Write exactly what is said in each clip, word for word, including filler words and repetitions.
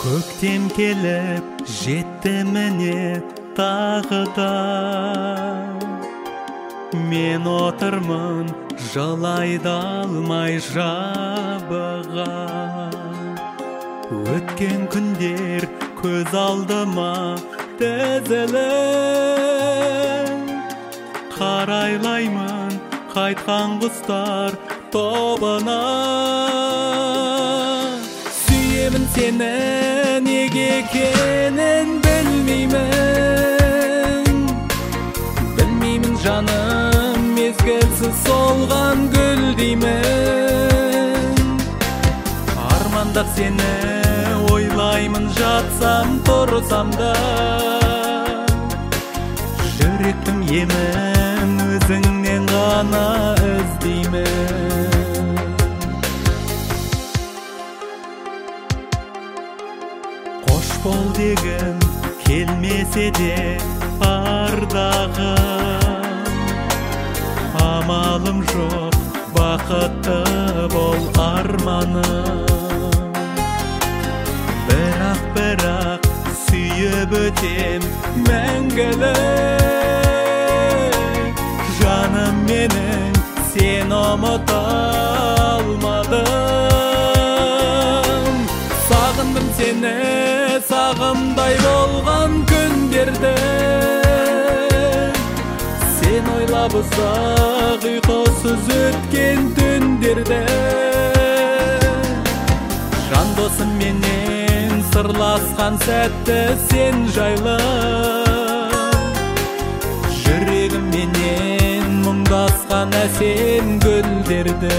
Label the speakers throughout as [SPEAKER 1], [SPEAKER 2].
[SPEAKER 1] Көктем келіп жетті міне тағы да, мен отырмын жылай да алмай жабыға. Өткен күндер көз алдыма тізіліп, қарайлаймын қайтқан құстар тобына. Сүйемін сені, неге екенін білмеймін, білмеймін жаным, мезгілсіз солған гүл деймін. Армандап сені ойлаймын, жатсам тұрсам да, жүректің емін өзіңнен ғана іздеймін. Қош бол дегім келмесе де ардағым, амалым жоқ, бақытты бол арманым. Бірақ, бірақ сүйіп өтем мәңгілік, жаным менің сен ұмыта алмадым. Сағындым сені, сағымдай болған күндерді, сен ойлап ұзақ ұйқысыз өткен түндерді. Жан досым менен сырласқан сәтті сен жайлы, жүрегім менен мұңдасқан әсем гүлдерді.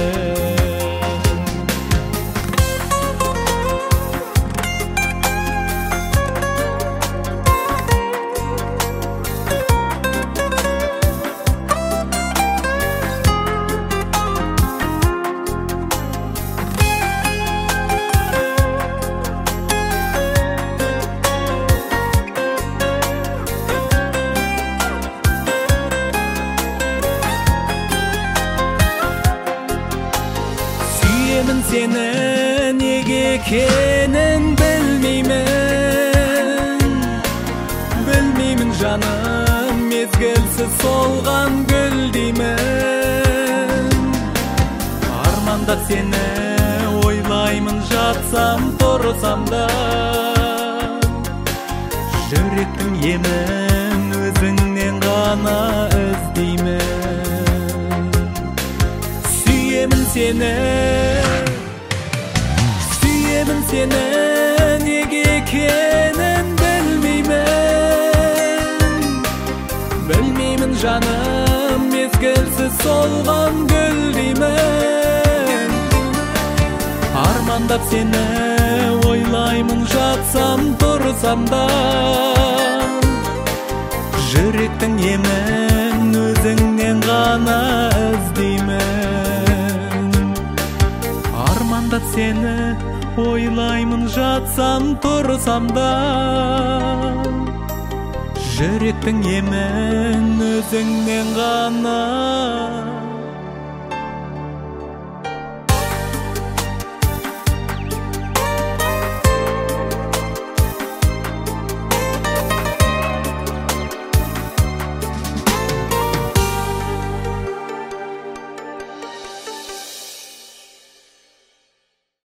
[SPEAKER 1] Сүйемін сені, неге екенін білмеймін, білмеймін жаным, мезгілсіз солған гүл деймін. Армандап сені ойлаймын, жатсам тұрсам да, жүректің емін өзіңнен ғана іздеймін. Сүйемін сені, сүйемін сені, неге екенін білмеймін, білмеймін жаным, мезгілсіз солған гүл деймін. Армандап сені ойлаймын, жатсам тұрсам да, жүректің емін өзіңнен ғана іздеймін. Армандап сені ойлаймын, жатсам тұрсам да, жүректің емін өзіңнен ғана